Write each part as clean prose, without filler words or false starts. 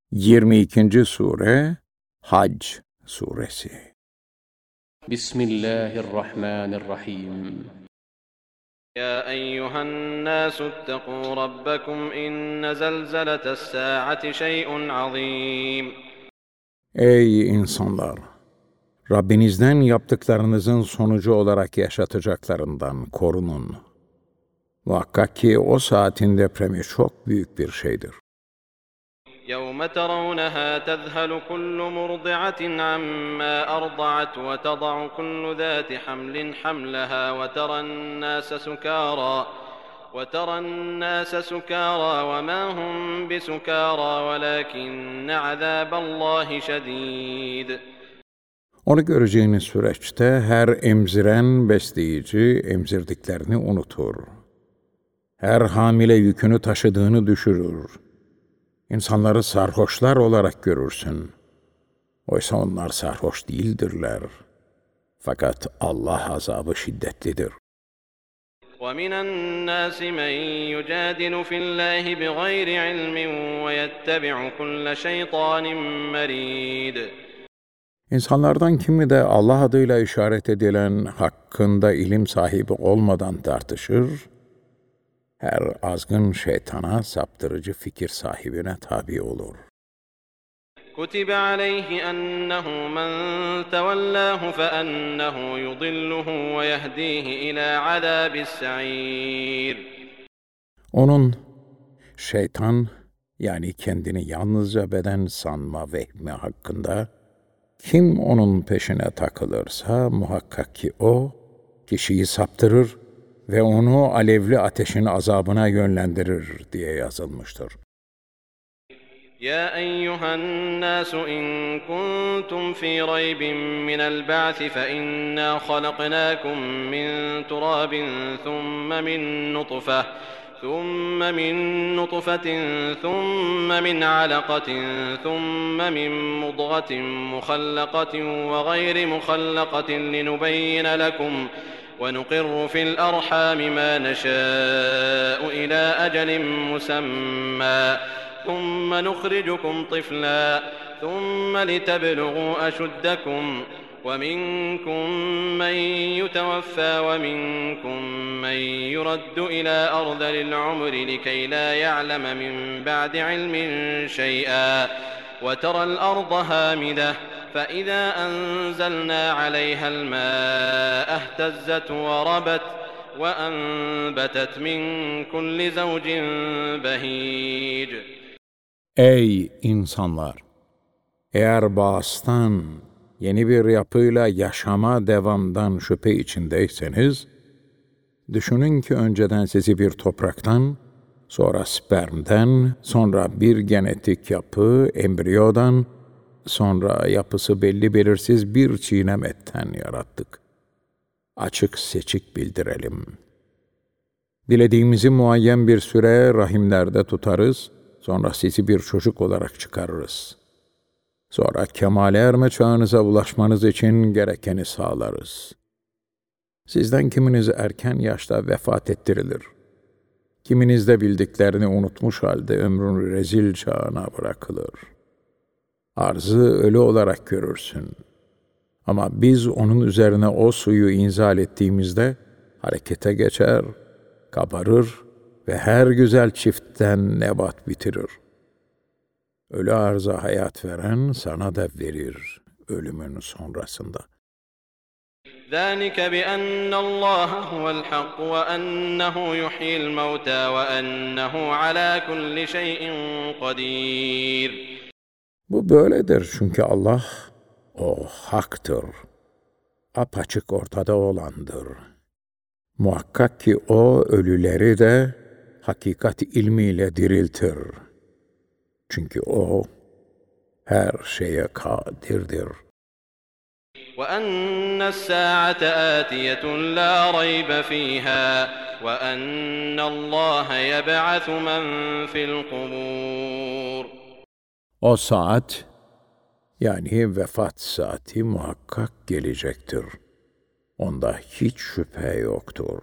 22. Sure Hac Suresi. Bismillahirrahmanirrahim. يا أيها الناس اتقوا ربكم إن زلزلة الساعة شيء عظيم. Ey insanlar! Rabbinizden yaptıklarınızın sonucu olarak yaşatacaklarından korunun. Muhakkak ki o saatin depremi çok büyük bir şeydir. يوم ترونها تذهل كل مرضعة عما أرضعت وتضع كل ذات حمل حملها وترى الناس سكارى وما هم بسكارى ولكن عذاب الله شديد. Onu göreceğiniz süreçte her emziren besleyici emzirdiklerini unutur. Her hamile yükünü taşıdığını düşürür. İnsanları sarhoşlar olarak görürsün. Oysa onlar sarhoş değildirler. Fakat Allah azabı şiddetlidir. وَمِنَ النَّاسِ مَن يُجَادِلُ فِي اللَّهِ بِغَيْرِ عِلْمٍ وَيَتَّبِعُ كُلَّ شَيْطَانٍ مَرِيدٍ. İnsanlardan kimi de Allah adıyla işaret edilen hakkında ilim sahibi olmadan tartışır, her azgın şeytana, saptırıcı fikir sahibine tabi olur. كُتِبَ عَلَيْهِ أَنَّهُ مَنْ تَوَلَّاهُ فَأَنَّهُ يُضِلُّهُ وَيَهْدِيهِ إِلَى عَذَابِ السَّعِيرِ. Onun şeytan, yani kendini yalnızca beden sanma vehmi hakkında, kim onun peşine takılırsa muhakkak ki o, kişiyi saptırır ve onu alevli ateşin azabına yönlendirir diye yazılmıştır. يا أيها الناس إن كنتم في ريب من البعث فإنا خلقناكم من تراب ثم من نطفة ثم من علقة ثم من مضغة مخلقة وغير مخلقة لنبين لكم ونقر في الأرحام ما نشاء إلى أجل مسمى ثم نخرجكم طفلا ثم لتبلغوا أشدكم ومنكم من يتوفى ومنكم من يرد إلى أرذل العمر لكي لا يعلم من بعد علم شيئا وترى الأرض هامدة فإذا أنزلنا عليها الماء اهتزت وربت وأنبتت من كل زوج بهيج. Ey insanlar! Eğer bağıstan, yeni bir yapıyla yaşama devamdan şüphe içindeyseniz, düşünün ki önceden sizi bir topraktan, sonra spermden, sonra bir genetik yapı, embriyodan, sonra yapısı belli belirsiz bir çiğnem etten yarattık. Açık seçik bildirelim. Dilediğimizi muayyen bir süre rahimlerde tutarız, sonra sizi bir çocuk olarak çıkarırız. Sonra kemale erme çağınıza ulaşmanız için gerekeni sağlarız. Sizden kiminiz erken yaşta vefat ettirilir. Kiminiz de bildiklerini unutmuş halde ömrün rezil çağına bırakılır. Arzı ölü olarak görürsün. Ama biz onun üzerine o suyu inzal ettiğimizde harekete geçer, kabarır ve her güzel çiftten nebat bitirir. Ölü arza hayat veren sana da verir ölümün sonrasında. ذَٰلِكَ بِأَنَّ اللّٰهَ هُوَ الْحَقُّ وَأَنَّهُ يُحْيِي الْمَوْتَى وَأَنَّهُ عَلَى كُلِّ شَيْءٍ قَدِيرٌ. Bu böyledir çünkü Allah, o haktır, apaçık ortada olandır. Muhakkak ki o ölüleri de hakikat ilmiyle diriltir. Çünkü o her şeye kadirdir. وَأَنَّ السَّاعَةَ آتِيَةٌ لَا رَيْبَ فِيهَا وَأَنَّ اللّٰهَ يَبْعَثُ مَنْ فِي الْقُبُورِ. O saat, yani vefat saati muhakkak gelecektir. Onda hiç şüphe yoktur.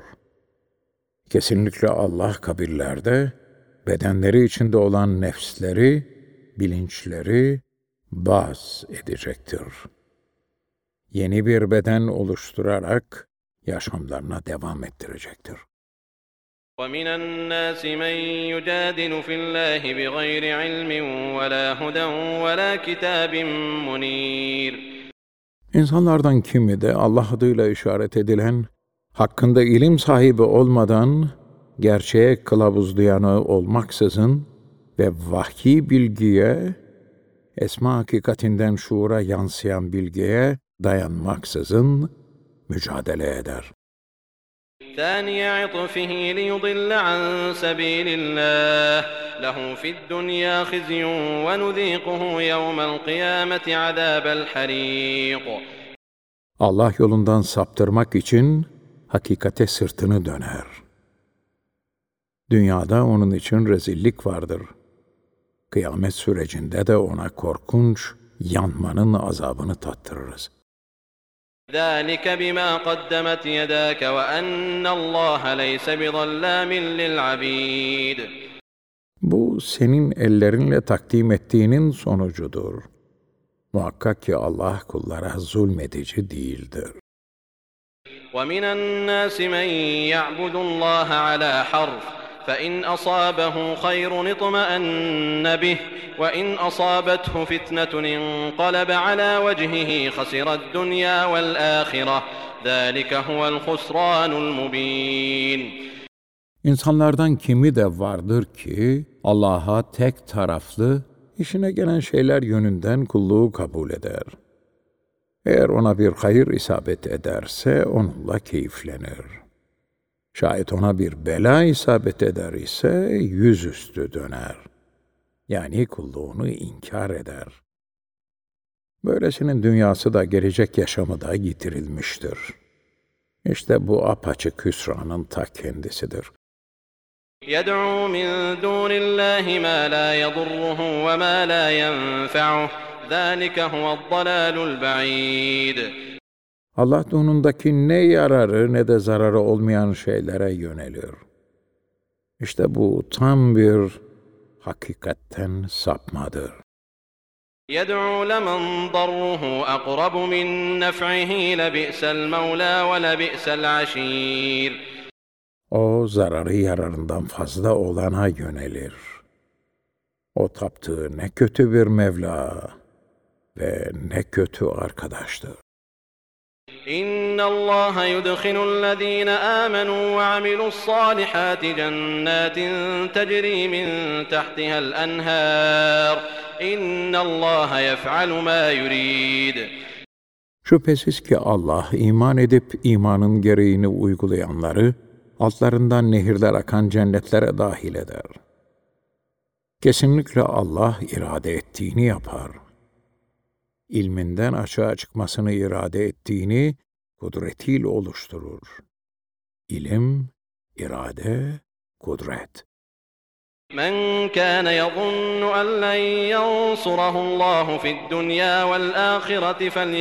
Kesinlikle Allah kabirlerde, bedenleri içinde olan nefsleri bilinçleri baz edecektir. Yeni bir beden oluşturarak yaşamlarına devam ettirecektir. وَمِنَ النَّاسِ مَن يُجَادِلُ فِي اللَّهِ بِغَيْرِ عِلْمٍ وَلَا هُدًى وَلَا كِتَابٍ مُنِيرٍ. İnsanlardan kimi de Allah adıyla işaret edilen, hakkında ilim sahibi olmadan, gerçeğe kılavuzlayanı olmaksızın ve vahyi bilgiye, esma hakikatinden şuura yansıyan bilgiye dayanmaksızın mücadele eder. ثاني عطفه ليضل عن سبيل الله له في الدنيا خزي ونذيقه يوم القيامة عذاب الحريق. Allah yolundan saptırmak için hakikate sırtını döner. Dünyada onun için rezillik vardır. Kıyamet sürecinde de ona korkunç yanmanın azabını tattırırız. ذَٰلِكَ بِمَا قَدَّمَتْ يَدَاكَ وَأَنَّ اللّٰهَ لَيْسَ بِظَلَّامٍ لِلْعَبِيدِ. Bu senin ellerinle takdim ettiğinin sonucudur. Muhakkak ki Allah kullara zulmedici değildir. وَمِنَ النَّاسِ مَن يَعْبُدُ اللّٰهَ عَلَى حَرْفٍ فَإِنْ أَصَابَهُ خَيْرٌ اطْمَأَنَّ بِهِ وَإِنْ أَصَابَتْهُ فِتْنَةٌ انقَلَبَ عَلَى وَجْهِهِ خَسِرَ الدُّنْيَا وَالْآخِرَةَ ذَٰلِكَ هُوَ الْخُسْرَانُ الْمُبِينُ. İnsanlardan kimi de vardır ki Allah'a tek taraflı, işine gelen şeyler yönünden kulluğu kabul eder. Eğer ona bir hayır isabet ederse onunla keyiflenir. Şayet ona bir bela isabet eder ise yüzüstü döner. Yani kulluğunu inkar eder. Böylesinin dünyası da gelecek yaşamı da yitirilmiştir. İşte bu apaçık hüsranın ta kendisidir. يَدْعُو مِنْ دُونِ اللّٰهِ مَا لَا يَضُرُّهُ وَمَا لَا يَنْفَعُهُ ذَٰلِكَ هُوَ الضَّلَالُ الْبَعِيدُ. Allah donundaki ne yararı ne de zararı olmayan şeylere yönelir. İşte bu tam bir hakikatten sapmadır. يَدْعُو لَمَنْ ضَرُّهُ أَقْرَبُ مِنْ نَفْعِهِ لَبِئْسَ الْمَوْلَى وَلَبِئْسَ الْعَشِيرُ. O zararı yararından fazla olana yönelir. O taptığı ne kötü bir Mevla ve ne kötü arkadaştır. إِنَّ اللّٰهَ يُدْخِلُ الَّذ۪ينَ آمَنُوا وَعَمِلُوا الصَّالِحَاتِ جَنَّاتٍ تَجْرِي مِنْ تَحْتِهَا الْأَنْهَارُ إِنَّ اللّٰهَ يَفْعَلُ مَا يُرِيدُ. Şüphesiz ki Allah iman edip imanın gereğini uygulayanları altlarından nehirler akan cennetlere dahil eder. Kesinlikle Allah irade ettiğini yapar. İlminden açığa çıkmasını irade ettiğini kudretiyle oluşturur. İlim, irade, kudret. مَنْ كَانَ يَظُنُّ أَنْ لَنْ يَنْصُرَهُ اللّٰهُ فِي الدُّنْيَا وَالْآخِرَةِ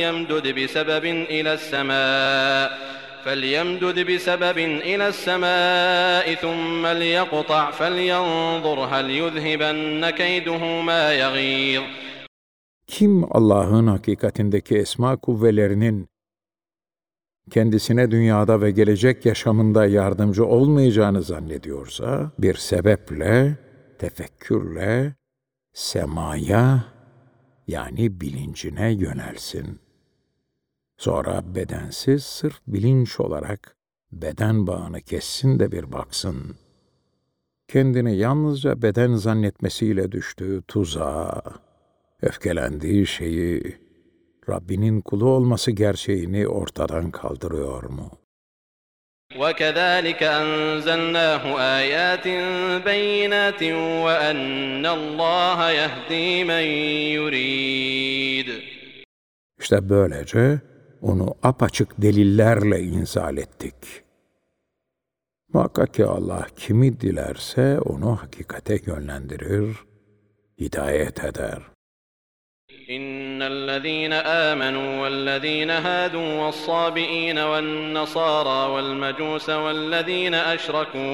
فَلْيَمْدُدْ بِسَبَبٍ إِلَى السَّمَاءِ ثُمَّ لْيَقْطَعْ فَلْيَنْظُرْ هَلْ يُذْهِبَنَّ كَيْدُهُ مَا يَغِيظُ. Kim Allah'ın hakikatindeki esma kuvvelerinin kendisine dünyada ve gelecek yaşamında yardımcı olmayacağını zannediyorsa, bir sebeple, tefekkürle, semaya yani bilincine yönelsin. Sonra bedensiz sırf bilinç olarak beden bağını kessin de bir baksın. Kendini yalnızca beden zannetmesiyle düştüğü tuzağa, öfkelendiği şeyi, Rabbinin kulu olması gerçeğini ortadan kaldırıyor mu? وَكَذَٰلِكَ أَنزَلْنَاهُ آيَاتٍ بَيِّنَاتٍ وَأَنَّ اللّٰهَ يَهْدِي مَنْ يُرِيدُ. İşte böylece onu apaçık delillerle inzal ettik. Muhakkak ki Allah kimi dilerse onu hakikate yönlendirir, hidayet eder. إِنَّ الَّذ۪ينَ آمَنُوا وَالَّذ۪ينَ هَادُوا وَالصَّابِئِينَ وَالنَّصَارَى وَالْمَجُوسَ وَالَّذ۪ينَ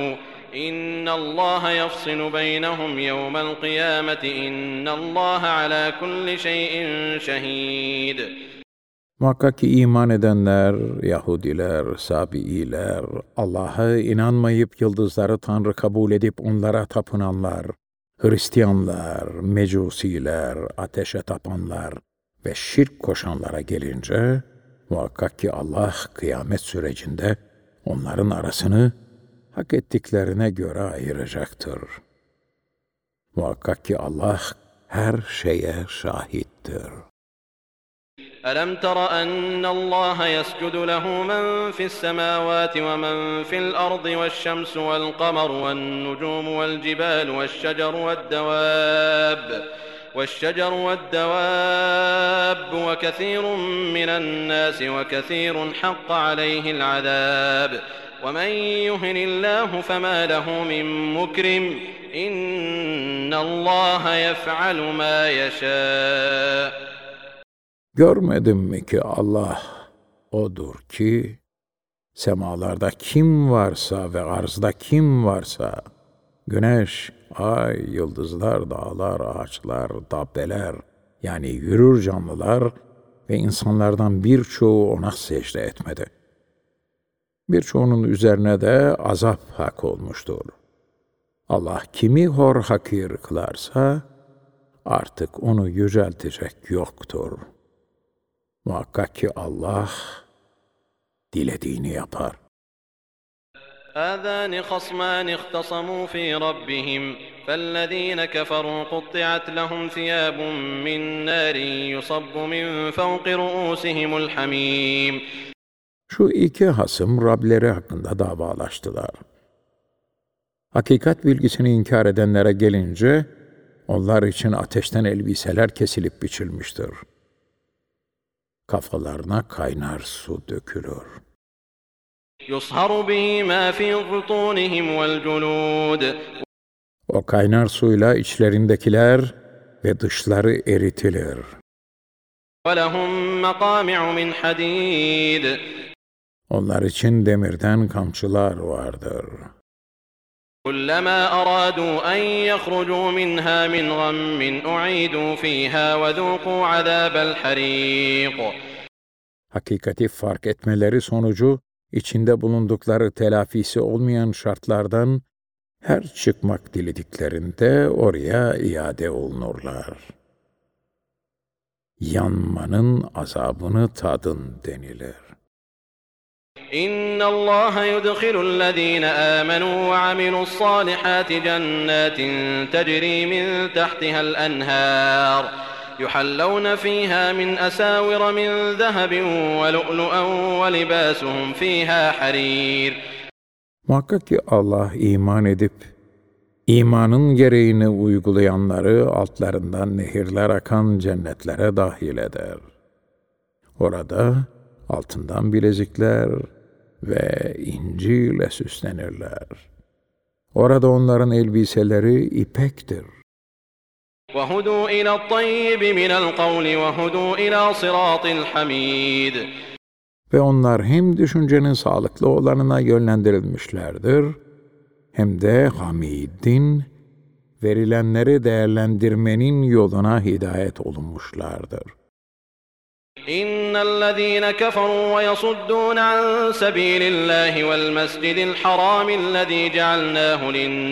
إن الله يفصل بينهم يوم القيامة إن الله على كل شيء شهيد. Muhakkak ki iman edenler, Yahudiler, Sabi'iler, Allah'a inanmayıp yıldızları Tanrı kabul edip onlara tapınanlar, Hristiyanlar, Mecusiler, ateşe tapanlar ve şirk koşanlara gelince, muhakkak ki Allah kıyamet sürecinde onların arasını hak ettiklerine göre ayıracaktır. Muhakkak ki Allah her şeye şahittir. ألم تر أن الله يسجد له من في السماوات ومن في الأرض والشمس والقمر والنجوم والجبال والشجر والدواب وكثير من الناس وكثير حق عليه العذاب ومن يهن الله فما له من مكرم إن الله يفعل ما يشاء. Görmedin mi ki Allah odur ki, semalarda kim varsa ve arzda kim varsa, güneş, ay, yıldızlar, dağlar, ağaçlar, dabbeler, yani yürür canlılar ve insanlardan birçoğu ona secde etmedi. Birçoğunun üzerine de azap hak olmuştur. Allah kimi hor hakir kılarsa, artık onu yüceltecek yoktur. Muhakkak ki Allah dilediğini yapar. هذان خصمان اختصموا في ربهم فالذين كفروا قطعت لهم ثياب من نار يصب من فوق رؤوسهم الحميم. Şu iki hasım Rableri hakkında davalaştılar. Hakikat bilgisini inkar edenlere gelince, onlar için ateşten elbiseler kesilip biçilmiştir. Kafalarına kaynar su dökülür. يُصْهَرُ بِهِ مَا فِي بُطُونِهِمْ وَالْجُلُودِ. O kaynar suyla içlerindekiler ve dışları eritilir. وَلَهُمْ مَقَامِعُ مِنْ حَدِيدٍ. Onlar için demirden kamçılar vardır. كُلَّمَا أَرَادُوا أَنْ يَخْرُجُوا مِنْهَا مِنْ غَمٍّ أُعِيدُوا فِيهَا وَذُوقُوا عَذَابَ الْحَرِيقِ. Hakikati fark etmeleri sonucu, içinde bulundukları telafisi olmayan şartlardan her çıkmak dilediklerinde oraya iade olunurlar. Yanmanın azabını tadın denilir. إن الله يدخل الذين آمنوا وعملوا الصالحات جنات تجري من تحتها الأنهار يحلون فيها من أساور من ذهب ولؤلؤا ولباسهم فيها حرير. Muhakkak ki Allah iman edip, imanın gereğini uygulayanları altlarından nehirler akan cennetlere dahil eder. Orada altından bilezikler ve inci ile süslenirler. Orada onların elbiseleri ipektir. وَهُدُوا إِلَى الطَّيِّبِ مِنَ الْقَوْلِ وَهُدُوا إِلَى صِرَاطِ الْحَمِيدِ. Ve onlar hem düşüncenin sağlıklı olanına yönlendirilmişlerdir, hem de Hamid'in, verilenleri değerlendirmenin yoluna hidayet olunmuşlardır. إن الذين كفروا ويصدون عن سبيل الله والمسجد الحرام الذي جعلناه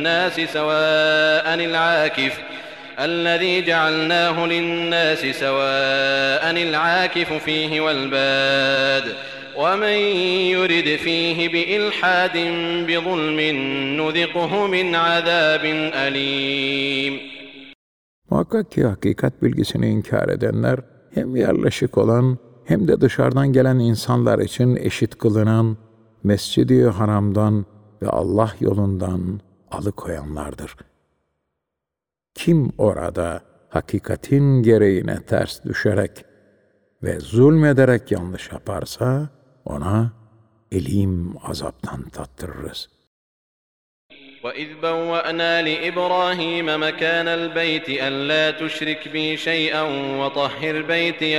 للناس سواء العاكف فيه والباد ومن يرد فيه بإلحاد بظلم نذقه من عذاب أليم. Muhakkak ki hakikat bilgisini inkar edenler, hem yerleşik olan hem de dışarıdan gelen insanlar için eşit kılınan Mescid-i Haram'dan ve Allah yolundan alıkoyanlardır. Kim orada hakikatin gereğine ters düşerek ve zulmederek yanlış yaparsa, ona elim azaptan tattırırız. وَإِذْ بَوَّأْنَا لِإِبْرَاهِيمَ مَكَانَ الْبَيْتِ أَلَّا تُشْرِكْ بِي شَيْئًا وَطَهِّرْ بَيْتِيَ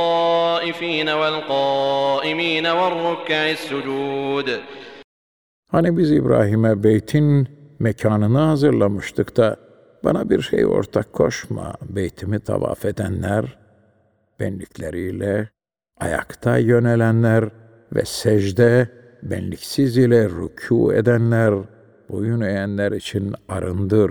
لِلطَّائِفِينَ وَالْقَائِمِينَ وَالرُّكَّعِ السُّجُودِ. Hani biz İbrahim'e beytin mekanını hazırlamıştık da bana bir şey ortak koşma. Beytimi tavaf edenler, benlikleriyle ayakta yönelenler ve secde benliksiz ile rükû edenler, boyun eğenler için arındır.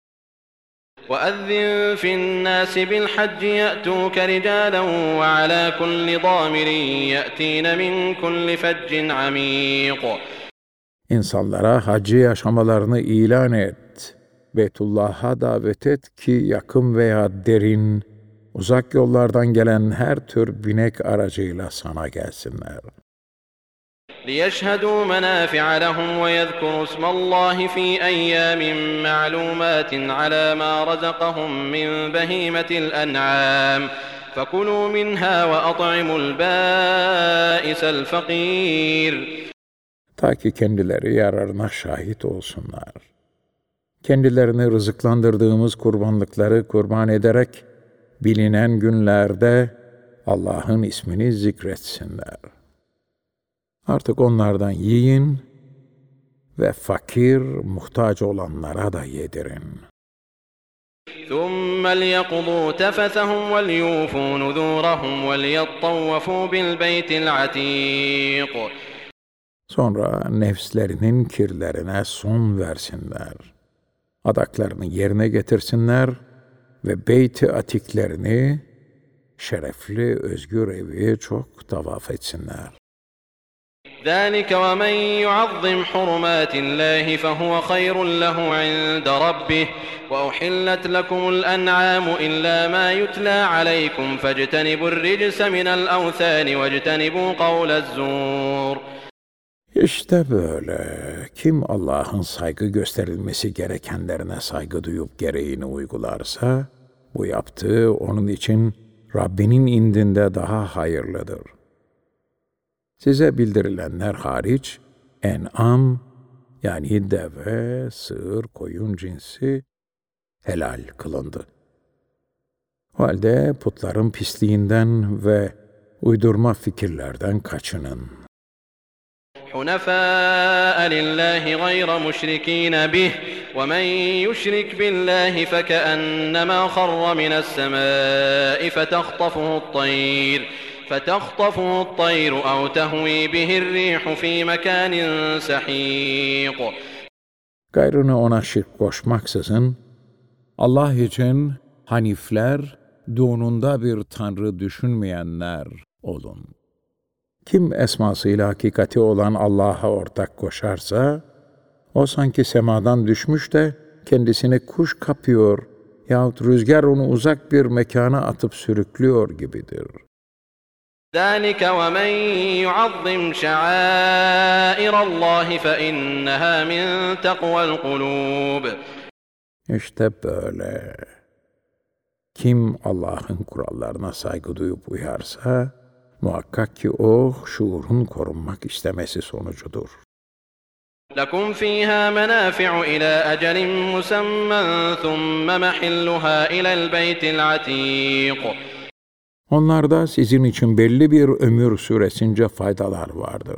وَأَذِّن فِي النَّاسِ بِالْحَجِّ يَأْتُوكَ رِجَالًا وَعَلَى كُلِّ ضَامِرٍ يَأْتِينَ مِنْ كُلِّ فَجٍّ عَمِيقٍ. İnsanlara hacı yaşamalarını ilan et. Beytullah'a davet et ki yakın veya derin, uzak yollardan gelen her tür binek aracıyla sana gelsinler. لِيَشْهَدُوا مَنَافِعَ لَهُمْ وَيَذْكُرُوا اسْمَ اللَّهِ فِي أَيَّامٍ مَّعْلُومَاتٍ عَلَى مَا رَزَقَهُم مِّن بَهِيمَةِ الْأَنْعَامِ فَكُلُوا مِنْهَا وَأَطْعِمُوا الْبَائِسَ الْفَقِيرَ. Ta ki kendileri yararına şahit olsunlar. Kendilerini rızıklandırdığımız kurbanlıkları kurban ederek bilinen günlerde Allah'ın ismini zikretsinler. Artık onlardan yiyin ve fakir, muhtaç olanlara da yedirin. ثُمَّ لْيَقْضُوا تَفَثَهُمْ وَلْيُوفُوا نُذُورَهُمْ وَلْيَطَّوَّفُوا بِالْبَيْتِ الْعَتِيقِ. Sonra nefslerinin kirlerine son versinler. Adaklarını yerine getirsinler ve Beyt-i Atiklerini, şerefli özgür evi çok tavaf etsinler. ذَٰلِكَ وَمَنْ يُعَظِّمْ حُرُمَاتِ اللّٰهِ فَهُوَ خَيْرٌ لَهُ عِندَ رَبِّهِ وَأُحِلَّتْ لَكُمُ الْأَنْعَامُ إِلَّا مَا يُتْلَىٰ عَلَيْكُمْ فَاجْتَنِبُوا الرِّجْسَ مِنَ الْأَوْثَانِ وَاجْتَنِبُوا قَوْلَ الزُّورِ. İşte böyle. Kim Allah'ın saygı gösterilmesi gerekenlerine saygı duyup gereğini uygularsa, bu yaptığı onun için Rabbinin indinde daha hayırlıdır. Size bildirilenler hariç, en'am, yani deve, sığır, koyun cinsi helal kılındı. O halde putların pisliğinden ve uydurma fikirlerden kaçının. حُنَفَاءَ لِلّٰهِ غَيْرَ مُشْرِكِينَ بِهِ وَمَنْ يُشْرِكْ بِاللّٰهِ فَكَأَنَّمَا خَرَّ مِنَ السَّمَاءِ فَتَخْطَفُهُ الطَّيْرُ أَوْ تَهْوِي بِهِ الرِّيحُ فِي مَكَانٍ سَحِيقٍ. Gayrını ona şirk koşmaksızın, Allah için hanifler, donunda bir tanrı düşünmeyenler olun. Kim esmasıyla hakikati olan Allah'a ortak koşarsa, o sanki semadan düşmüş de kendisini kuş kapıyor yahut rüzgar onu uzak bir mekana atıp sürüklüyor gibidir. ذَٰلِكَ وَمَنْ يُعَظِّمْ شَعَائِرَ اللّٰهِ فَإِنَّهَا مِنْ تَقْوَى الْقُلُوبِ. İşte böyle. Kim Allah'ın kurallarına saygı duyup uyarsa, muhakkak ki o şuurun korunmak istemesi sonucudur. لَكُمْ فِيهَا مَنَافِعُ إِلَى أَجَلٍ مُّسَمًّى ثُمَّ مَحِلُّهَا إِلَى الْبَيْتِ الْعَتِيقِ. Onlarda sizin için belli bir ömür süresince faydalar vardır.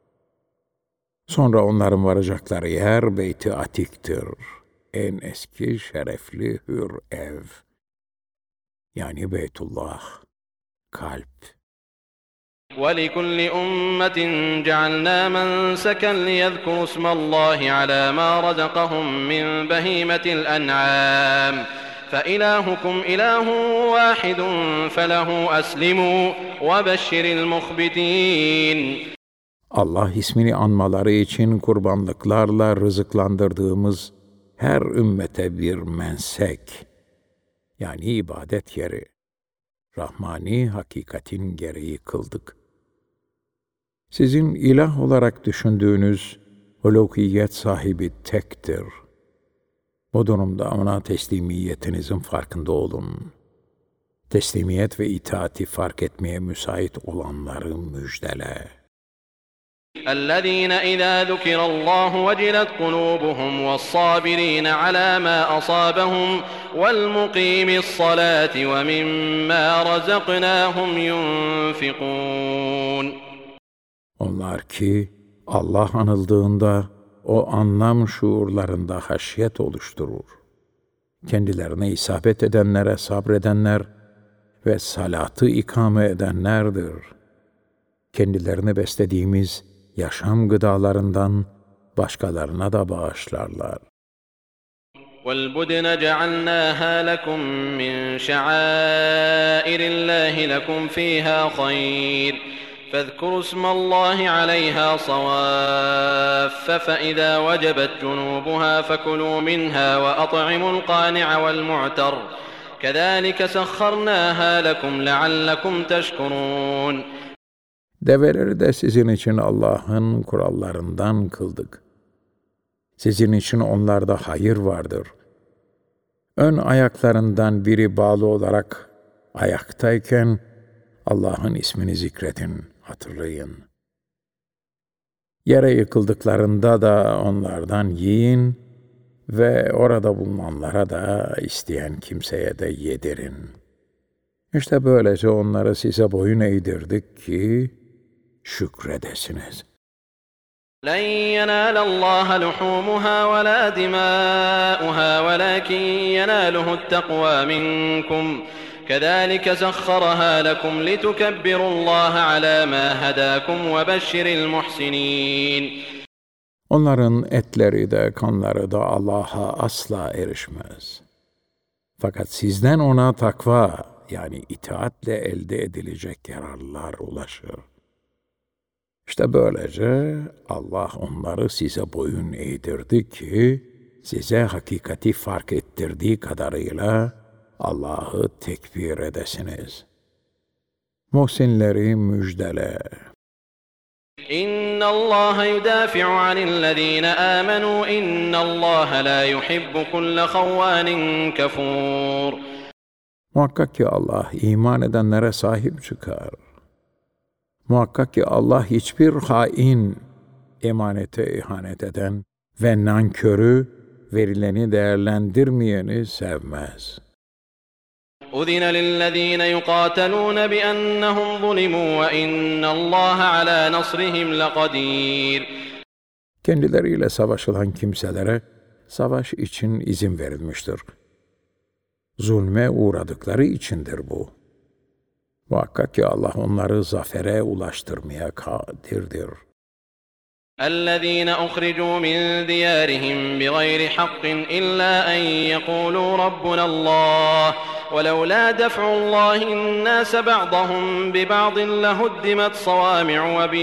Sonra onların varacakları yer Beyt-i Atik'tir. En eski, şerefli, hür ev. Yani Beytullah, kalp. وَلِكُلِّ أُمَّةٍ جَعَلْنَا مَنْسَكًا لِيَذْكُرُوا اسْمَ اللّٰهِ عَلَى مَا رَزَقَهُم مِّن بَهِيمَةِ الْأَنْعَامِ فَإِلَٰهُكُمْ إِلَٰهٌ وَاحِدٌ فَلَهُ أَسْلِمُوا وَبَشِّرِ الْمُخْبِتِينَ. Allah ismini anmaları için kurbanlıklarla rızıklandırdığımız her ümmete bir mensek, yani ibadet yeri, rahmani hakikatin gereği kıldık. Sizin ilah olarak düşündüğünüz uluhiyet sahibi tektir. Bu durumda ona teslimiyetinizin farkında olun. Teslimiyet ve itaati fark etmeye müsait olanları müjdele. الَّذ۪ينَ إِذَا ذُكِرَ اللّٰهُ وَجِلَتْ قُلُوبُهُمْ وَالصَّابِرِينَ عَلَى مَا أَصَابَهُمْ وَالْمُقِيمِ الصَّلَاةِ وَمِمَّا رَزَقْنَاهُمْ يُنْفِقُونَ. Onlar ki Allah anıldığında o anlam şuurlarında haşyet oluşturur. Kendilerine isabet edenlere sabredenler ve salatı ikame edenlerdir. Kendilerini beslediğimiz yaşam gıdalarından başkalarına da bağışlarlar. وَالْبُدْنَ جَعَلْنَاهَا لَكُم مِّن شَعَائِرِ اللَّهِ لَكُمْ فِيهَا خَيْرٌ فاذكروا اسم الله عليها صواف فإذا وجبت جنوبها فكلوا منها وأطعموا القانع والمعتر كذلك سخرناها لكم لعلكم تشكرون. Develeri de sizin için Allah'ın kurallarından kıldık. Sizin için onlarda hayır vardır. Ön ayaklarından biri bağlı olarak ayaktayken Allah'ın ismini zikredin, hatırlayın. Yere yıkıldıklarında da onlardan yiyin ve orada bulunanlara da isteyen kimseye de yedirin. İşte böylece onları size boyun eğdirdik ki şükredesiniz. لَنْ يَنَالَ اللّٰهَ لُحُومُهَا وَلَا دِمَاؤُهَا وَلَكِنْ يَنَالُهُ التَّقْوَى مِنْكُمْ كَذَٰلِكَ سَخَّرَهَا لَكُمْ لِتُكَبِّرُوا اللّٰهَ عَلَى مَا هَدَاكُمْ وَبَشِّرِ الْمُحْسِنِينَ. Onların etleri de kanları da Allah'a asla erişmez. Fakat sizden ona takva, yani itaatle elde edilecek yararlar ulaşır. İşte böylece Allah onları size boyun eğdirdi ki, size hakikati fark ettirdiği kadarıyla Allah'ı tekbir edesiniz. Muhsinleri müjdele. İnna Allah yudafi'u anillezine amenu inna Allah la yuhibbu kulle havvanin kafur. Muhakkak ki Allah iman edenlere sahip çıkar. Muhakkak ki Allah hiçbir hain, emanete ihanet eden ve nankörü, verileni değerlendirmeyeni sevmez. أُذِنَ لِلَّذ۪ينَ يُقَاتَلُونَ بِأَنَّهُمْ ظُلِمُوا وَإِنَّ اللّٰهَ عَلَى نَصْرِهِمْ لَقَد۪يرٌ. Kendileriyle savaşılan kimselere savaş için izin verilmiştir. Zulme uğradıkları içindir bu. Muhakkak ki Allah onları zafere ulaştırmaya kadirdir. الذين أخرجوا من ديارهم بغير حق إلا أن يقولوا ربنا الله ولولا دفع الله الناس بعضهم ببعض لهدمت صوامع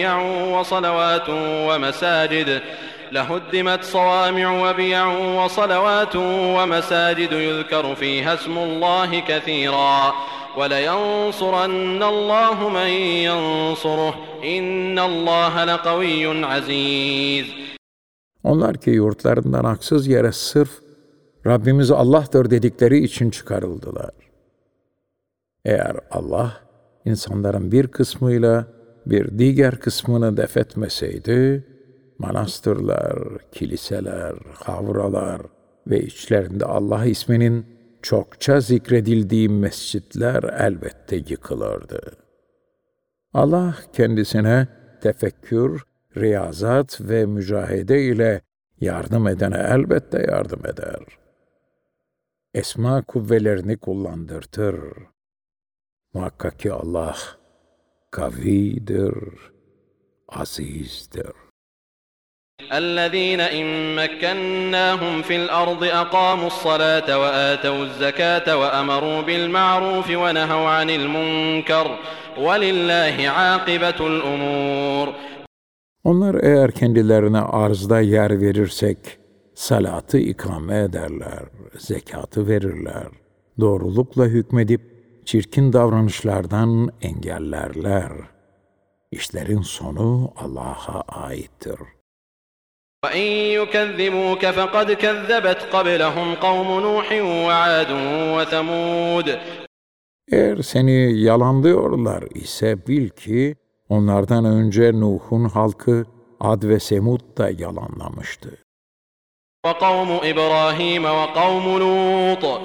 وبيع وصلوات ومساجد يذكر فيها اسم الله كثيرا وَلَيَنْصُرَنَّ اللّٰهُ مَنْ يَنْصُرُهُ اِنَّ اللّٰهَ لَقَوِيٌّ عَز۪يزٌ. Onlar ki yurtlarından haksız yere sırf Rabbimiz Allah'tır dedikleri için çıkarıldılar. Eğer Allah insanların bir kısmıyla bir diğer kısmını def etmeseydi, manastırlar, kiliseler, havralar ve içlerinde Allah isminin çokça zikredildiği mescitler elbette yıkılırdı. Allah kendisine tefekkür, riyazat ve mücahede ile yardım edene elbette yardım eder. Esma kuvvelerini kullandırtır. Muhakkak ki Allah kavidir, azizdir. الذين إن مكناهم في الأرض أقاموا الصلاة وآتوا الزكاة وأمروا بالمعروف ونهوا عن المنكر ولله عاقبة الأمور. Onlar eğer kendilerine arzda yer verirsek, salatı ikame ederler, zekatı verirler, doğrulukla hükmedip çirkin davranışlardan engellerler. İşlerin sonu Allah'a aittir. وَاِنْ يُكَذِّبُوكَ فَقَدْ كَذَّبَتْ قَبْلَهُمْ قَوْمُ نُوحٍ وَعَادٌ وَثَمُودٌ. Eğer seni yalanlıyorlar ise bil ki onlardan önce Nuh'un halkı Ad ve Semud da yalanlamıştı. وَقَوْمُ إِبْرَاهِيمَ وَقَوْمُ لُوطٍ.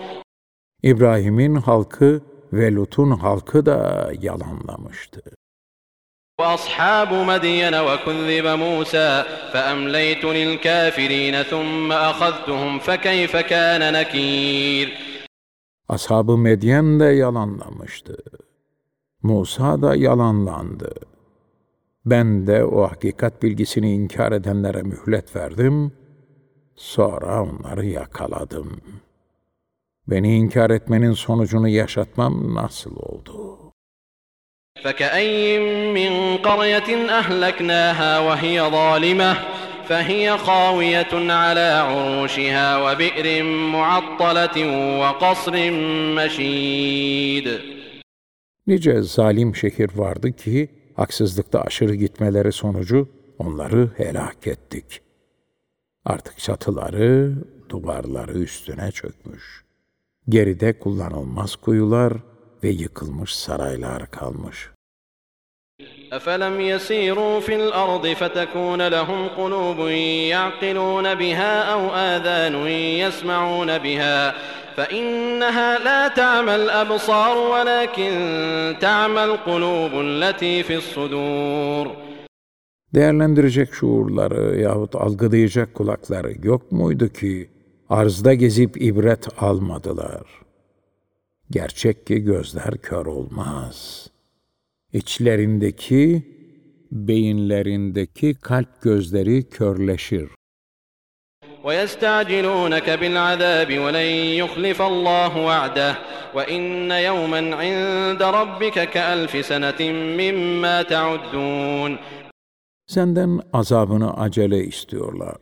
İbrahim'in halkı ve Lut'un halkı da yalanlamıştı. وأصحاب مدين وكذب موسى فأمليت للكافرين ثم أخذتهم فكيف كان نكير. Ashab-ı Medyen de yalanlamıştı. Musa da yalanlandı. Ben de o hakikat bilgisini inkar edenlere mühlet verdim, sonra onları yakaladım. Beni inkar etmenin sonucunu yaşatmam nasıl oldu? فكأي من قرية أهلكناها وهي ظالمة فهي خاوية على عروشها وبئر معطلة وقصر مشيد. Nice zalim şehir vardı ki, haksızlıkta aşırı gitmeleri sonucu onları helak ettik. Artık çatıları, duvarları üstüne çökmüş. Geride kullanılmaz kuyular ve yıkılmış saraylar kalmış. أفلم يسيروا في الأرض فتكون لهم قلوب يعقلون بها أو آذان يسمعون بها فإنها لا تعمى الأبصار ولكن تعمى القلوب التي في الصدور. Değerlendirecek şuurları yahut algılayacak kulakları yok muydu ki arzda gezip ibret almadılar? Gerçek ki gözler kör olmaz. İçlerindeki, beyinlerindeki kalp gözleri körleşir. وَيَسْتَعْجِلُونَكَ بِالْعَذَابِ وَلَنْ يُخْلِفَ اللّٰهُ وَعْدَهُ وَإِنَّ يَوْمًا عِنْدَ رَبِّكَ كَأَلْفِ سَنَةٍ مِّمَّا تَعُدُّونَ. Senden azabını acele istiyorlar.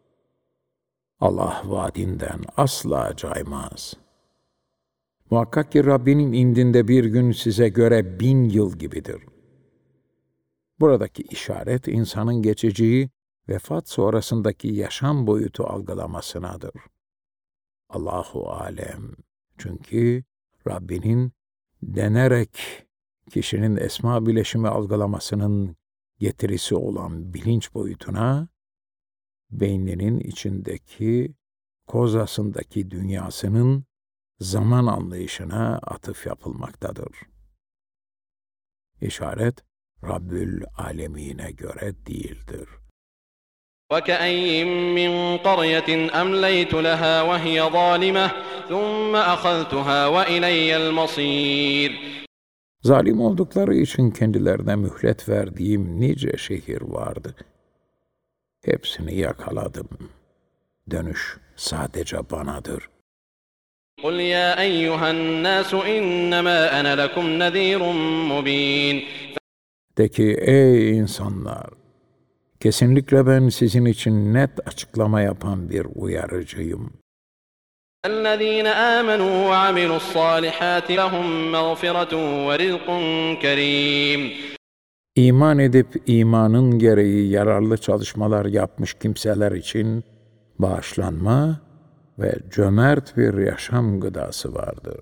Allah vaadinden asla caymaz. Muhakkak ki Rabbinin indinde bir gün size göre 1000 yıl gibidir. Buradaki işaret insanın geçici, vefat sonrasındaki yaşam boyutu algılamasınadır. Allahu alem. Çünkü Rabbinin denerek kişinin esma bileşimi algılamasının getirisi olan bilinç boyutuna, beyninin içindeki, kozasındaki dünyasının zaman anlayışına atıf yapılmaktadır. İşaret, Rabbül Alemin'e göre değildir. وَكَأَيِّن مِّن قَرْيَةٍ أَمْلَيْتُ لَهَا وَهِيَ ظَالِمَةٌ ثُمَّ أَخَذْتُهَا وَإِلَيَّ الْمَصِيرُ. Zalim oldukları için kendilerine mühlet verdiğim nice şehir vardı. Hepsini yakaladım. Dönüş sadece banadır. قُلْ يَا أَيُّهَا النَّاسُ إِنَّمَا أَنَا لَكُمْ نَذِيرٌ مُّبِينٌ. De ki ey insanlar, kesinlikle ben sizin için net açıklama yapan bir uyarıcıyım. الَّذِينَ آمَنُوا وَعَمِلُوا الصَّالِحَاتِ لَهُم مَّغْفِرَةٌ وَرِزْقٌ كَرِيمٌ. İman edip imanın gereği yararlı çalışmalar yapmış kimseler için bağışlanma ve cömert bir yaşam gıdası vardır.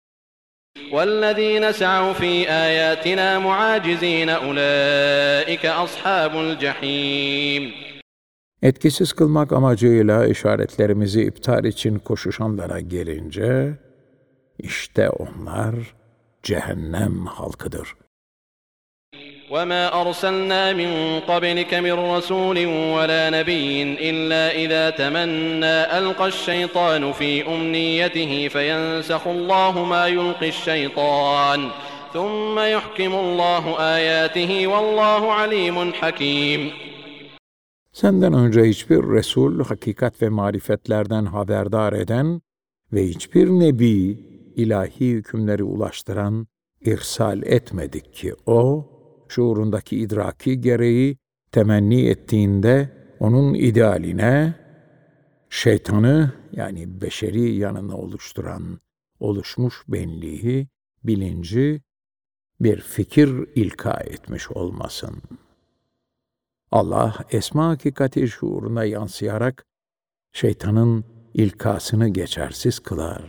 وَالَّذِينَ سَعَوْا فِي آيَاتِنَا مُعَاجِزِينَ أُولَٰئِكَ أَصْحَابُ الْجَحِيمِ. Etkisiz kılmak amacıyla işaretlerimizi iptal için koşuşanlara gelince, işte onlar cehennem halkıdır. وَمَا أَرْسَلْنَا مِن قَبْلِكَ مِن رَّسُولٍ وَلَا نَبِيٍّ إِلَّا إِذَا تَمَنَّىٰ أَلْقَى الشَّيْطَانُ فِي أُمْنِيَّتِهِ فَيَنسَخُ اللَّهُ مَا يُلْقِي الشَّيْطَانُ ثُمَّ يُحْكِمُ اللَّهُ آيَاتِهِ وَاللّٰهُ عَلِيمٌ حَكِيمٌ. Senden önce hiçbir Resul, hakikat ve marifetlerden haberdar eden ve hiçbir Nebi, ilahi hükümleri ulaştıran, irsal etmedik ki o, şuurundaki idraki gereği temenni ettiğinde onun idealine, şeytanı yani beşeri yanını oluşturan oluşmuş benliği, bilinci bir fikir ilka etmiş olmasın. Allah esma hakikati şuuruna yansıyarak şeytanın ilkasını geçersiz kılar.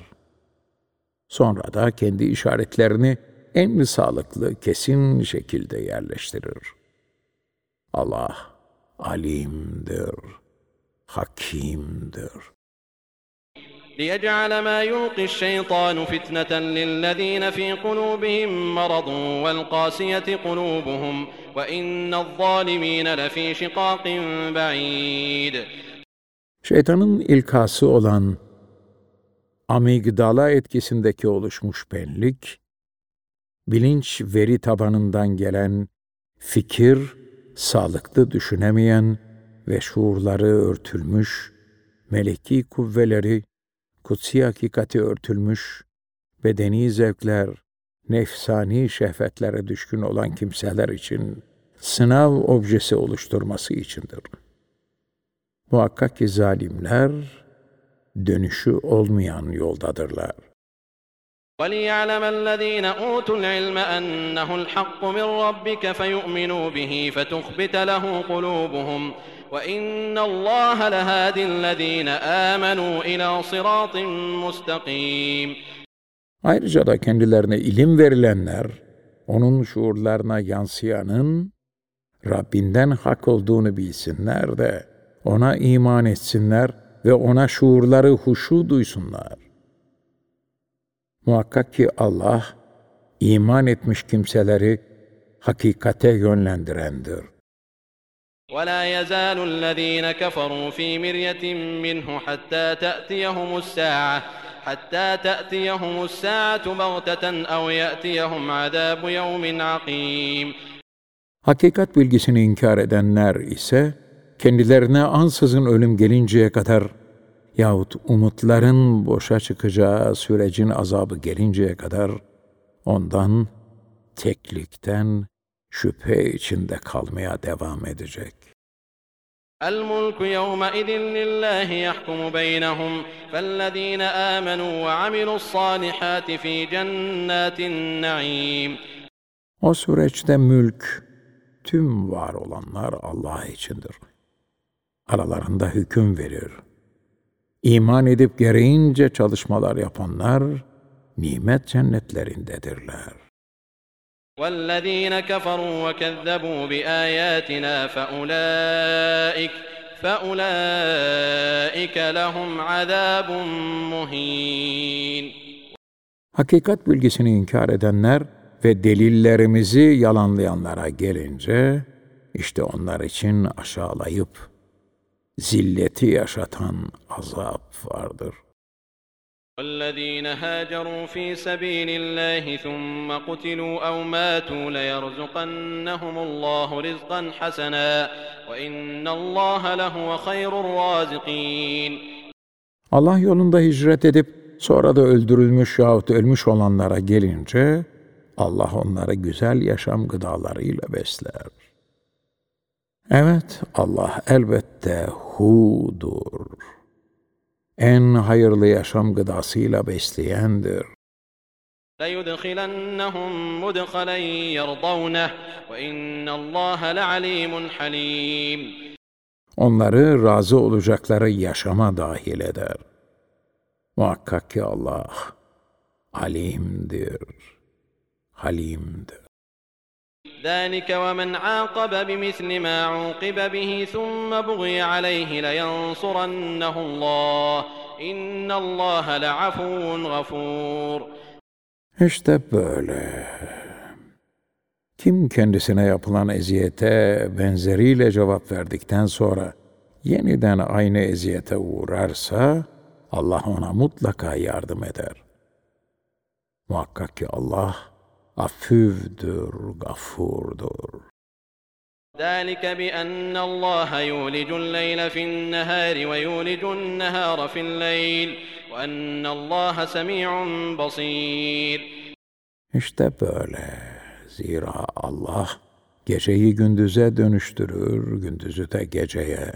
Sonra da kendi işaretlerini en sağlıklı, kesin şekilde yerleştirir. Allah alimdir, hakimdir. ليجعل ما يلقي الشيطان فتنة للذين في قلوبهم مرض والقاسية قلوبهم وإن الظالمين لفي شقاق بعيد. Şeytanın ilkası olan amigdala etkisindeki oluşmuş benlik, bilinç veri tabanından gelen fikir, sağlıklı düşünemeyen ve şuurları örtülmüş, meleki kuvveleri, kutsi hakikati örtülmüş, bedeni zevkler, nefsani şehvetlere düşkün olan kimseler için sınav objesi oluşturması içindir. Muhakkak ki zalimler dönüşü olmayan yoldadırlar. وَلِيَعْلَمَ الَّذ۪ينَ أُوتُوا الْعِلْمَ أَنَّهُ الْحَقُّ مِنْ رَبِّكَ فَيُؤْمِنُوا بِهِ فَتُخْبِتَ لَهُ قُلُوبُهُمْ وَإِنَّ اللّٰهَ لَهَادِ الَّذ۪ينَ آمَنُوا إِلَى صِرَاطٍ مُسْتَقِيمٍ. Ayrıca da kendilerine ilim verilenler, onun şuurlarına yansıyanın Rabbinden hak olduğunu bilsinler de ona iman etsinler ve ona şuurları huşu duysunlar. Muhakkak ki Allah, iman etmiş kimseleri hakikate yönlendirendir. وَلَا يَزَالُ الَّذ۪ينَ كَفَرُوا ف۪ي مِرْيَةٍ مِّنْهُ حَتَّى تَأْتِيَهُمُ السَّاعَةُ بَغْتَةً أَوْ يَأْتِيَهُمْ عَذَابُ يَوْمٍ عَقِيمٍ. Hakikat bilgisini inkar edenler ise, kendilerine ansızın ölüm gelinceye kadar yahut umutların boşa çıkacağı sürecin azabı gelinceye kadar ondan, teklikten şüphe içinde kalmaya devam edecek. الْمُلْكُ يَوْمَئِذٍ لِلَّهِ يَحْكُمُ بَيْنَهُمْ فَالَّذ۪ينَ آمَنُوا وَعَمِلُوا الصَّالِحَاتِ ف۪ي جَنَّاتِ النَّعِيمِ. O süreçte mülk, tüm var olanlar Allah içindir. Aralarında hüküm verir. İman edip gereğince çalışmalar yapanlar, nimet cennetlerindedirler. وَالَّذ۪ينَ كَفَرُوا وَكَذَّبُوا بِآيَاتِنَا فَأُولَٰئِكَ لَهُمْ عَذَابٌ مُّهِينٌ. Hakikat bilgisini inkar edenler ve delillerimizi yalanlayanlara gelince, işte onlar için aşağılayıp, zilleti yaşatan azap vardır. وَالَّذ۪ينَ هَاجَرُوا ف۪ي سَب۪يلِ اللّٰهِ ثُمَّ قُتِلُوا أَوْ مَاتُوا لَيَرْزُقَنَّهُمُ اللّٰهُ رِزْقًا حَسَنًا وَاِنَّ اللّٰهَ لَهُوَ خَيْرُ الرَّازِقِينَ. Allah yolunda hicret edip sonra da öldürülmüş yahut ölmüş olanlara gelince, Allah onları güzel yaşam gıdalarıyla besler. Evet, Allah elbette Hu'dur. En hayırlı yaşam gıdasıyla besleyendir. لَيُدْخِلَنَّهُمْ مُدْخَلًا يَرْضَوْنَهُ وَاِنَّ اللّٰهَ لَعَلِيمٌ حَلِيمٌ. Onları razı olacakları yaşama dahil eder. Muhakkak ki Allah alimdir, halimdir. ذَٰلِكَ وَمَنْ عَاقَبَ بِمِثْلِ مَا عُوقِبَ بِهِ ثُمَّ بُغِيَ عَلَيْهِ لَيَنْصُرَنَّهُ اللّٰهُ اِنَّ اللّٰهَ لَعَفُوٌّ غَفُورٌ. İşte böyle. Kim kendisine yapılan eziyete benzeriyle cevap verdikten sonra yeniden aynı eziyete uğrarsa, Allah ona mutlaka yardım eder. Muhakkak ki Allah afüvdür, gafurdur. ذَٰلِكَ بِأَنَّ اللّٰهَ يُولِجُ اللَّيْلَ فِي النَّهَارِ وَيُولِجُ النَّهَارَ فِي اللَّيْلِ وَأَنَّ اللّٰهَ سَمِيعٌ بَصِيرٌ. İşte böyle. Zira Allah geceyi gündüze dönüştürür, gündüzü de geceye.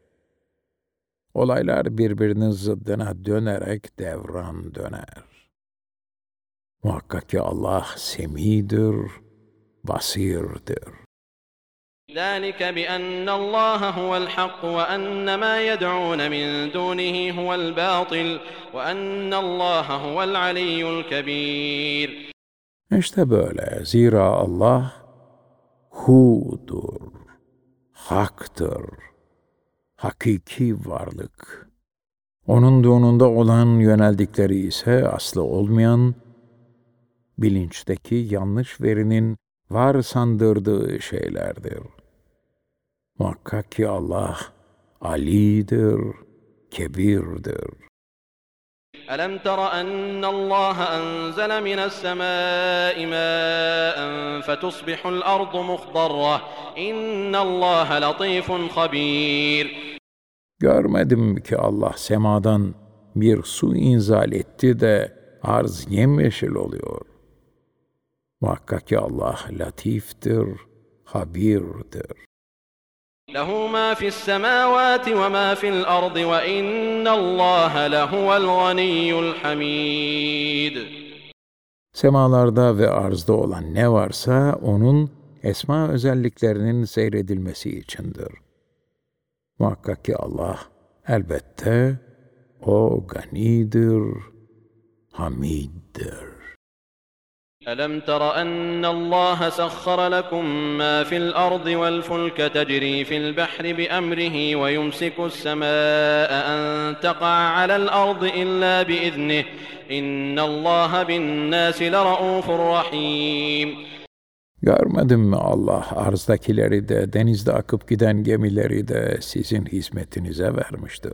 Olaylar birbirinin zıddına dönerek devran döner. Muhakkak ki Allah semidir, basirdir. ذَٰلِكَ بِأَنَّ اللّٰهَ هُوَ الْحَقُّ وَأَنَّ مَا يَدْعُونَ مِن دُونِهِ هُوَ الْبَاطِلُ وَأَنَّ اللّٰهَ هُوَ الْعَلِيُّ الْكَبِيرُ. İşte böyle. Zira Allah Hu'dur, haktır, hakiki varlık. Onun donunda olan yöneldikleri ise aslı olmayan, bilinçteki yanlış verinin var sandırdığı şeylerdir. Muhakkak ki Allah alidir, kebirdir. ألم تر أن الله أنزل من السماء ماء فتصبح الأرض مخضرة إن الله لطيف خبير. Görmedim mi ki Allah semadan bir su inzal etti de arz yemyeşil oluyor. Muhakkak ki Allah latiftir, habirdir. له ما في السماوات وما في الأرض وإن الله لهو الغني الحميد. Semalarda ve arzda olan ne varsa onun esma özelliklerinin seyredilmesi içindir. Muhakkak ki Allah elbette o ganidir, hamiddir. ألم تر أن الله سخر لكم ما في الأرض والفلك تجري في البحر بأمره ويمسك السماء أن تقع على الأرض إلا بإذنه إن الله بالناس لرؤوف رحيم. Görmedin mi Allah arzdakileri de denizde akıp giden gemileri de sizin hizmetinize vermiştir.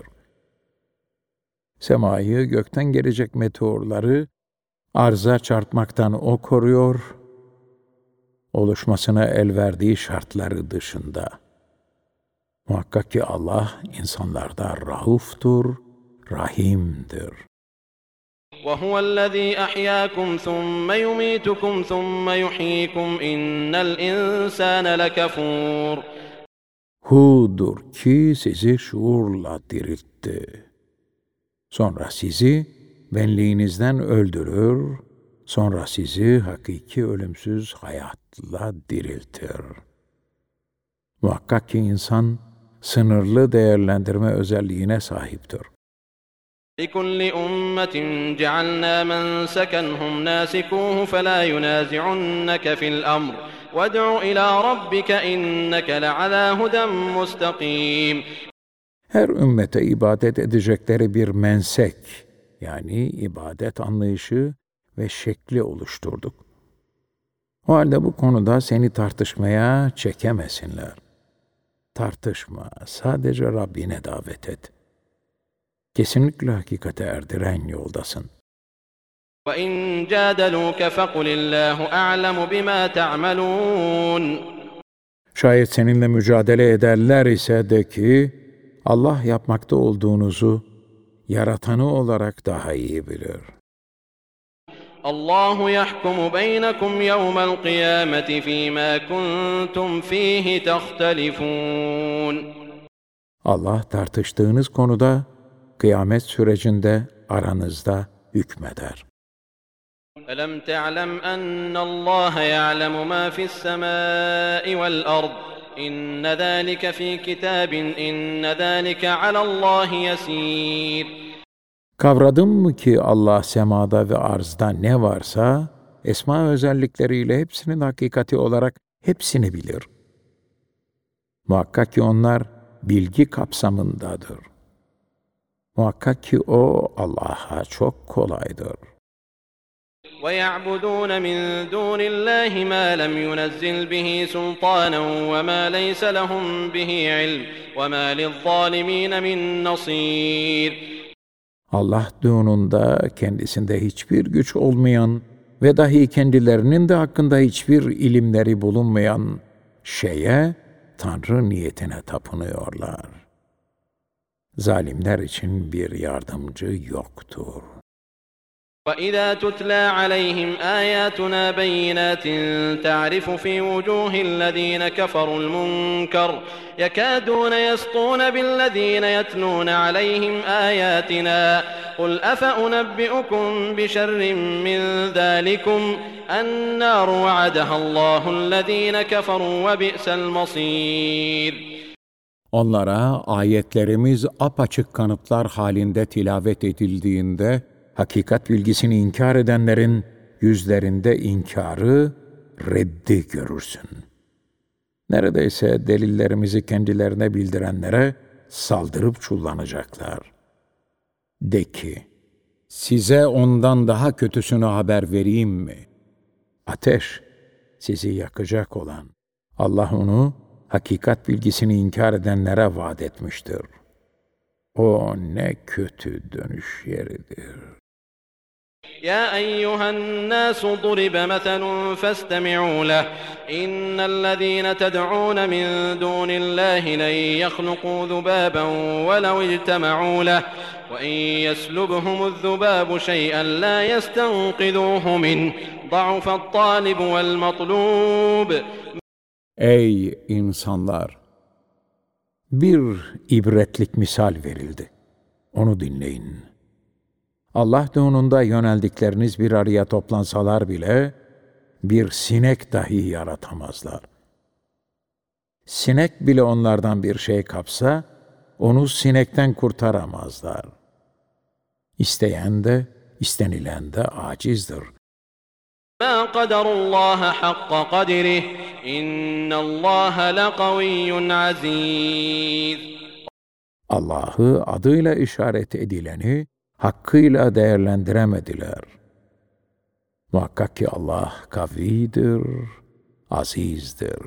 Semayı gökten gelecek meteorları arza çarpmaktan o koruyor, oluşmasına el verdiği şartları dışında. Muhakkak ki Allah insanlarda rauftur, rahimdir. وَهُوَ الَّذ۪ي أَحْيَاكُمْ ثُمَّ يُمِيتُكُمْ ثُمَّ يُحْيِيكُمْ إِنَّ الْإِنسَانَ لَكَفُورٌ. Hu'dur ki sizi şuurla diriltti. Sonra sizi benliğinizden öldürür, sonra sizi hakiki ölümsüz hayatla diriltir. Muhakkak ki insan sınırlı değerlendirme özelliğine sahiptir. لِكُلِّ أُمَّةٍ جَعَلْنَا مَنْسَكًا هُمْ نَاسِكُوهُ فَلَا يُنَازِعُنَّكَ فِي الْأَمْرِ وَادْعُ إِلَى رَبِّكَ إِنَّكَ لَعَلَى هُدًى مُسْتَقِيمٍ. Her ümmete ibadet edecekleri bir mensek, yani ibadet anlayışı ve şekli oluşturduk. O halde bu konuda seni tartışmaya çekemesinler. Tartışma, sadece Rabbine davet et. Kesinlikle hakikate erdiren yoldasın. وَإِنْ جَادَلُوكَ فَقُلِ اللّٰهُ أَعْلَمُ بِمَا تَعْمَلُونَ. Şayet seninle mücadele ederler ise de ki, Allah yapmakta olduğunuzu yaratanı olarak daha iyi bilir. Allahu yahkumu beynekum yevmel kıyameti fîmâ kuntum fîhi tehtelifûn. Allah tartıştığınız konuda kıyamet sürecinde aranızda hükmeder. Elem te'lem ennallâhe ya'lemu mâ fissemâi vel ard. İnne zâlike fî kitâbin inne zâlike alallâhi yesîr. Kavradın mı ki Allah semada ve arzda ne varsa, esma özellikleriyle hepsinin hakikati olarak hepsini bilir. Muhakkak ki onlar bilgi kapsamındadır. Muhakkak ki o Allah'a çok kolaydır. وَيَعْبُدُونَ مِنْ دُونِ اللّٰهِ مَا لَمْ يُنَزِّلْ بِهِ سُلْطَانًا وَمَا لَيْسَ لَهُمْ بِهِ عِلْمٌ وَمَا لِلظَّالِمِينَ مِنْ نَصِيرٍ. Allah dününde kendisinde hiçbir güç olmayan ve dahi kendilerinin de hakkında hiçbir ilimleri bulunmayan şeye, Tanrı niyetine tapınıyorlar. Zalimler için bir yardımcı yoktur. وَإِذَا تُتْلَى عَلَيْهِمْ آيَاتُنَا بَيِّنَاتٍ تَعْرِفُ فِي وُجُوهِ الَّذِينَ كَفَرُوا الْمُنكَرَ يَكَادُونَ يَسْطُونَ بِالَّذِينَ يَتْلُونَ عَلَيْهِمْ آيَاتِنَا قُلْ أَفَأُنَبِّئُكُم بِشَرٍّ مِّن ذَلِكُمْ النَّارُ وَعَدَهَا اللَّهُ الَّذِينَ كَفَرُوا وَبِئْسَ الْمَصِيرُ. Onlara ayetlerimiz apaçık kanıtlar halinde tilavet edildiğinde, hakikat bilgisini inkar edenlerin yüzlerinde inkarı, reddi görürsün. Neredeyse delillerimizi kendilerine bildirenlere saldırıp çullanacaklar. De ki, size ondan daha kötüsünü haber vereyim mi? Ateş, sizi yakacak olan. Allah onu hakikat bilgisini inkar edenlere vaat etmiştir. O ne kötü dönüş yeridir. يا أيها الناس ضرب مثل فاستمعوا له إن الذين تدعون من دون الله لن يخلقوا ذبابا ولو اجتمعوا له وإن يسلبهم الذباب شيئا لا يستنقذوه منه ضعف الطالب والمطلوب. Ey insanlar! Bir ibretlik misal verildi. Onu dinleyin. Allah doğrunda yöneldikleriniz bir araya toplansalar bile bir sinek dahi yaratamazlar. Sinek bile onlardan bir şey kapsa onu sinekten kurtaramazlar. İsteyen de istenilen de acizdir. ما قدر الله حق قدره إن الله لقوي عزيز. Allah'ı adıyla işaret edileni hakkıyla değerlendiremediler. Muhakkak ki Allah kavidir, azizdir.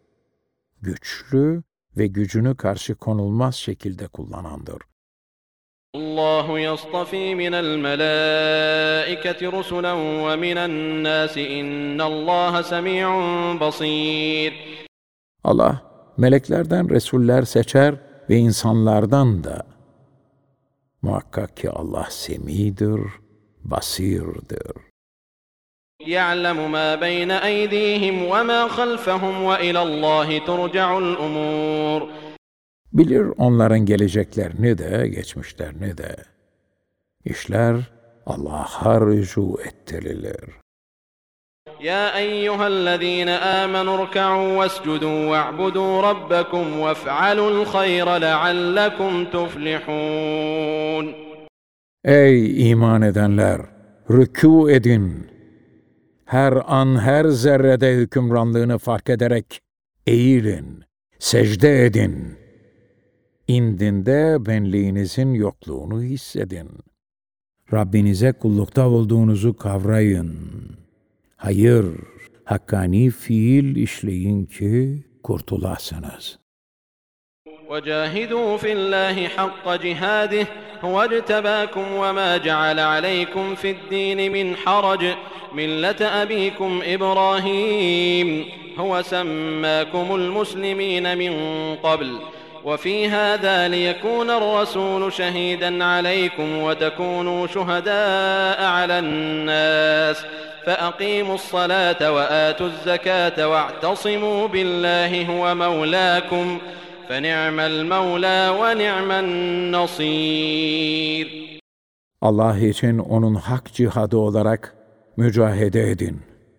Güçlü ve gücünü karşı konulmaz şekilde kullanandır. الله يصطفي من الملائكة رسلا ومن الناس إن الله سميع بصير. Allah meleklerden resuller seçer ve insanlardan da. Muhakkak ki Allah semidir, basirdir. يعلم ما بين أيديهم وما خلفهم وإلى الله ترجع الأمور. Bilir onların geleceklerini de, geçmişlerini de. İşler Allah'a rücu ettirilir. يا أيها الذين آمنوا اركعوا واسجدوا واعبدوا ربكم وافعلوا الخير لعلكم تفلحون. Ey iman edenler! Rükû edin. Her an her zerrede hükümranlığını fark ederek eğilin, secde edin. İndinde benliğinizin yokluğunu hissedin. Rabbinize kullukta olduğunuzu kavrayın. Hayır, hakkani fiil işleyin ki kurtulasınız. وجاهدوا في الله حق جهاده هو اجتباكم وما جعل عليكم في الدين من حرج ملة أبيكم إبراهيم هو سماكم المسلمين من قبل وفي هذا ليكون الرسول شهيدا عليكم وتكونوا شهداء على الناس فأقيموا الصلاة وآتوا الزكاة واعتصموا بالله هو مولاكم فنعم المولى ونعم النصير. Allah için onun hak cihadı olarak mücahede edin.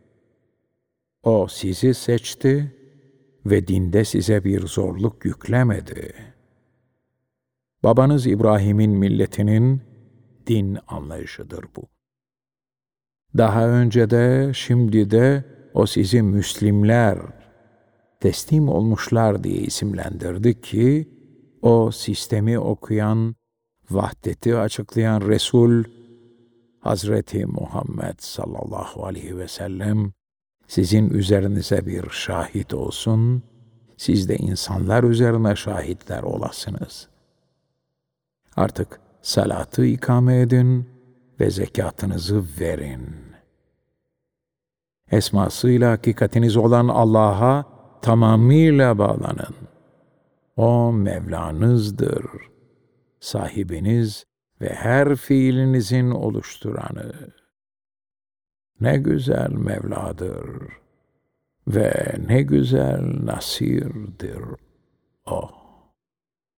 O sizi seçti ve dinde size bir zorluk yüklemedi. Babanız İbrahim'in milletinin din anlayışıdır bu. Daha önce de, şimdi de o sizi Müslimler, teslim olmuşlar diye isimlendirdi ki, o sistemi okuyan, vahdeti açıklayan Resul, Hazreti Muhammed sallallahu aleyhi ve sellem, sizin üzerinize bir şahit olsun, siz de insanlar üzerine şahitler olasınız. Artık salatı ikame edin ve zekatınızı verin. Esmasıyla hakikatiniz olan Allah'a tamamıyla bağlanın. O Mevlanızdır, sahibiniz ve her fiilinizin oluşturanı. Ne güzel Mevladır ve ne güzel Nasir'dir o.